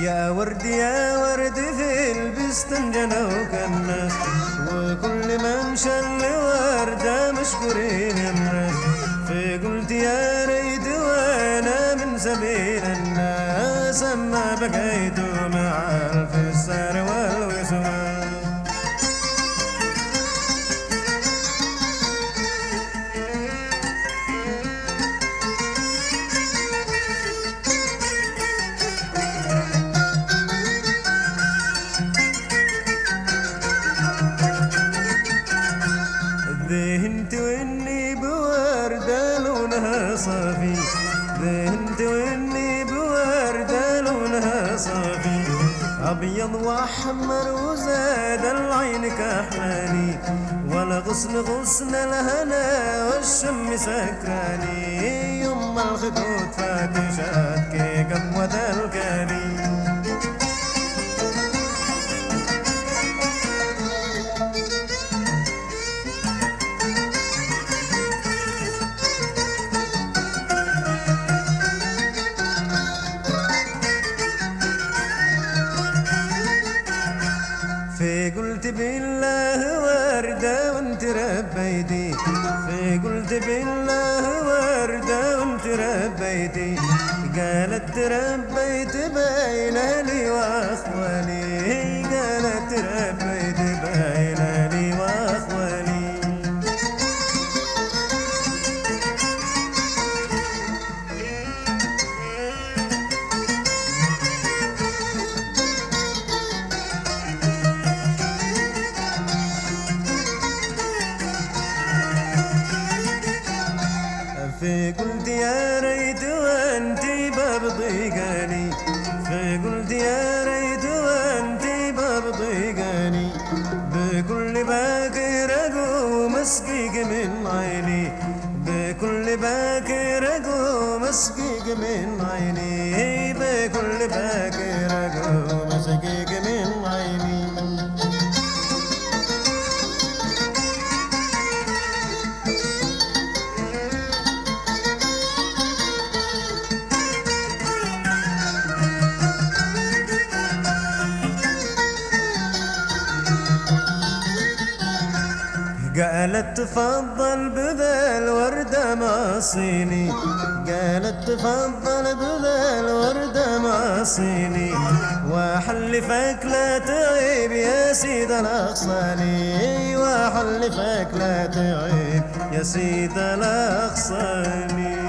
يا ورد يا ورد في البستان جنوك الناس، وكل من شل وردة مشكورين الناس. فقلت يا ريت وانا من سبيل الناس، اما بقيت مع الفسار والوسواس. ذهنت واني بوردة لونها صافي، ذهنت واني بوردة لونها صافي. ابيض واحمر وزاد العين كحلاني، ولا غصن غصن الهنا والشم سكراني. يما الخدود فاتشات كي قبوة الكاني. فقلت بالله وردة وانت ربيتي، فقلت بالله وردة وانت ربيتي. قالت تربيت بين اهلي واخواني، قالت تربيت بين اهلي واخواني. فقلت يا ريت وانتي باب ضيقاني، فقلت يا ريت وانتي باب ضيقاني. بكل باكر اقوم اسقيك من عيني، بكل باكر اقوم اسقيك من عيني، بكل باكر اقوم اسقيك من عيني. قالت تفضل بذا الوردة معصيني، قالت تفضل بذا الوردة معصيني. واحلفك لا تعيب يا سيد الاغصاني، واحلفك لا تعيب يا سيد الاغصاني.